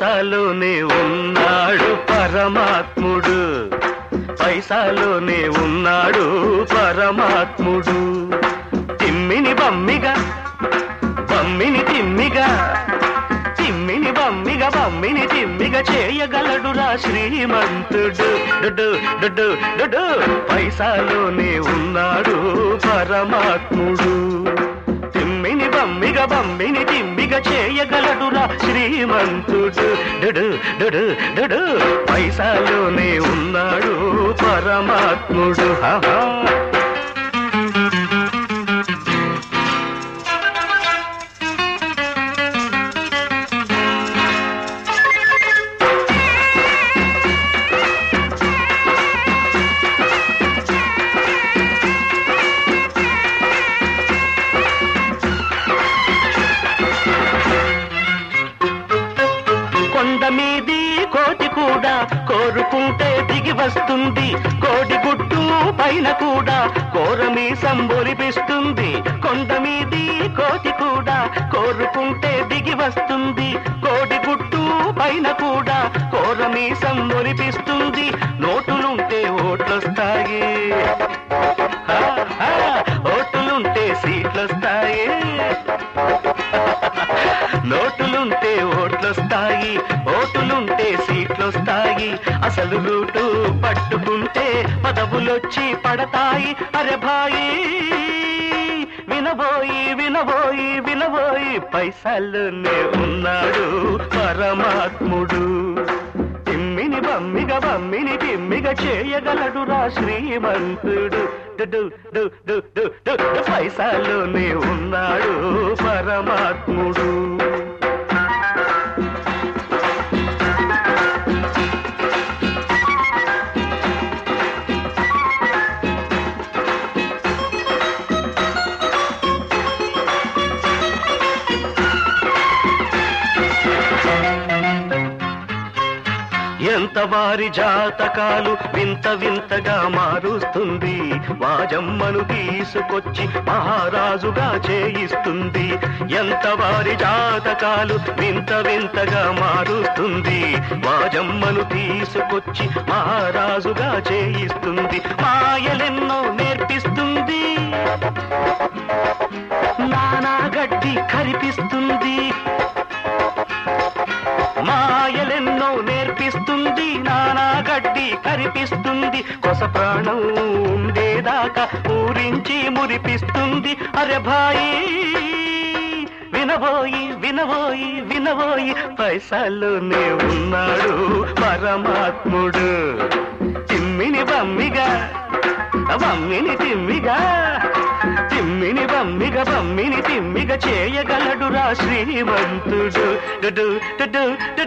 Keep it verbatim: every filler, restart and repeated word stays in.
పైసాలోనే ఉన్నాడు పరమాత్ముడు, పైసాలోనే ఉన్నాడు పరమాత్ముడు. తిమ్మిని బమ్మిగా బమ్మిని తిమ్మిగా, తిమ్మిని బమ్మిగా బమ్మిని తిమ్మిగా చేయగలడురా శ్రీమంతుడు. డుడు డుడు డుడు పైసాలోనే ఉన్నాడు పరమాత్ముడు. తిమ్మిని బమ్మిగా బమ్మిని తిమ్మిగా చేయగలడురా శ్రీమంతుడు. డుడు డుడు డుడు పైసాలోనే ఉన్నాడు పరమాత్ముడు. హాహా కొండ మీది కోటి కూడా కోరుకుంటే దిగి వస్తుంది, కోడి గుట్టు పైన కూడా కోరమి సంబొలిపిస్తుంది. కొండ మీది కోటి కూడా కోరుకుంటే దిగి వస్తుంది, కోడి గుట్టు పైన కూడా కోరమి సంబొలిపిస్తుంది. నోటులుంటే ఓట్లొస్తాయి, ఓటులుంటే సీట్లొస్తాయి, నోటులుంటే ఓట్లొస్తాయి, ఓటులుంటే సీట్లొస్తాయి. అసలు రూటు పట్టుకుంటే పదవులొచ్చి పడతాయి. అరే భాయి వినబోయి వినబోయి వినబోయి పైసల్లోనే ఉన్నాడు పరమాత్ముడు. తిమ్మిని బమ్మిగా బమ్మిని తిమ్మిగా చేయగలడురా శ్రీమంతుడు. డు డు డు డు డు పైసల్లోనే ఉన్నాడు పరమాత్ముడు. ఎంత వారి జాతకాలు వింత వింతగా మారుస్తుంది, వాజమ్మను తీసుకొచ్చి మహారాజుగా చేయిస్తుంది. ఎంత వారి జాతకాలు వింత వింతగా మారుస్తుంది, వాజమ్మను తీసుకొచ్చి మహారాజుగా చేయిస్తుంది. మాయలెన్నో నేర్పిస్తుంది, నానా గడ్డి కరిపిస్తుంది. మాయలెన్నో నేర్పిస్తుంది, నానా గడ్డి కరిపిస్తుంది. కొస ప్రాణం ఉండేదాకా ఊరించి మురిపిస్తుంది. అరే భాయి వినబోయి వినబోయి వినబోయి పైసల్లోనే ఉన్నాడు పరమాత్ముడు. తిమ్మిని బమ్మిగా బమ్మిని తిమ్మిగా, తిమ్మిని బమ్మిగా బమ్మిని తిమ్మిగా చేయగలడురా శ్రీమంతుడు. డు డు డు